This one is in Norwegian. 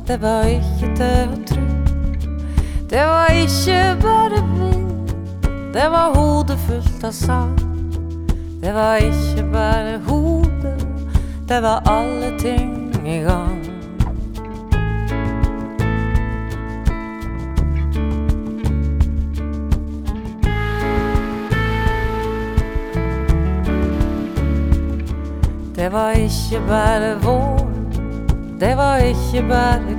det var ikke til å tro. Det var ikke bare vind, det var hodet fullt av sand. Det var ikke bare hodet, det var alle ting i gang. Det var ikke bare vår, det var ikke bare